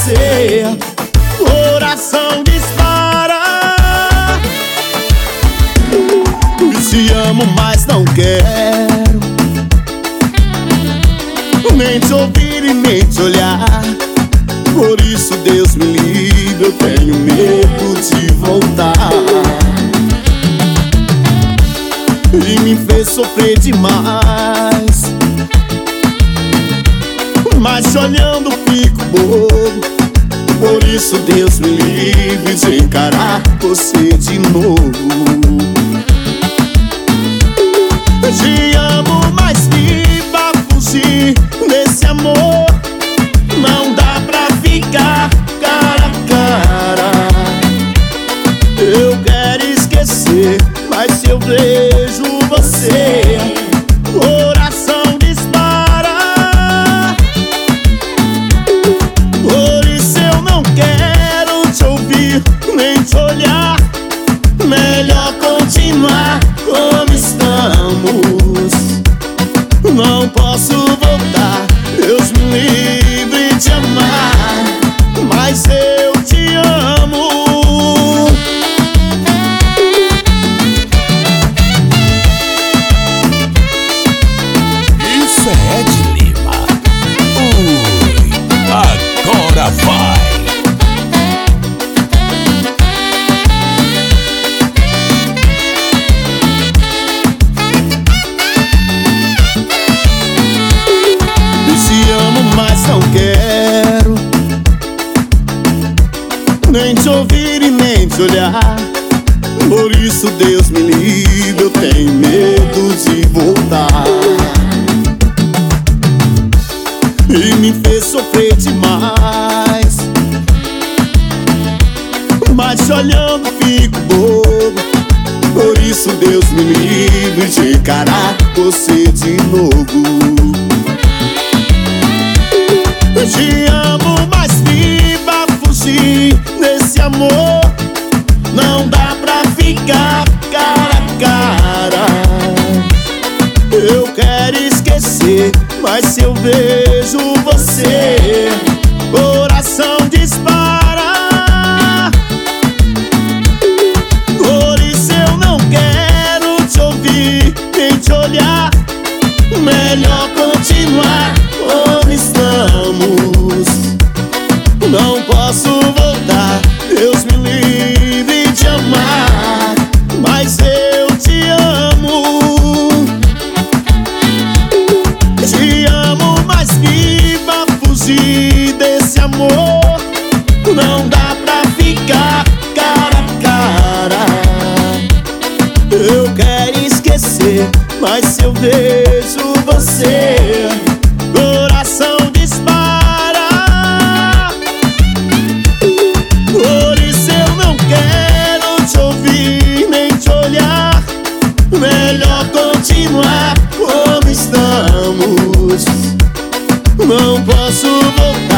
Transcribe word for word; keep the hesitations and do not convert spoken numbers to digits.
você. Coração dispara. Te amo, mas não quero nem te ouvir e nem te olhar. Por isso Deus me livre, eu tenho medo de voltar. E me fez sofrer demais, mas te olhando fico bobo. Por isso Deus me livre de encarar você de novo. Te amo, mas viva fugir desse amor. Não dá pra ficar cara a cara. Eu quero esquecer, mas se eu vejo você, coração dispara. Por isso eu não quero te ouvir, nem te olhar. Melhor continuar como estamos. Não posso voltar, Deus me livre de amar, mas eu te amo. Isso é Ed Lima. Ui, agora vai. Mas não quero nem te ouvir e nem te olhar. Por isso Deus me livre, eu tenho medo de voltar. E me fez sofrer demais, mas te olhando fico bobo. Por isso Deus me livre de encarar você de novo. Te amo, mas viva fugir desse amor. Não dá pra ficar cara a cara. Eu quero esquecer, mas se eu vejo você, coração dispara. Por isso eu não quero te ouvir, nem te olhar. Melhor continuar como estamos. Não posso voltar, Deus me livre de amar, mas eu te amo. Te amo, mas viva fugir desse amor. Não dá pra ficar cara a cara. Eu quero esquecer, mas se eu vejo você, coração dispara. Por isso eu não quero te ouvir, nem te olhar. Melhor continuar como estamos. Não posso voltar,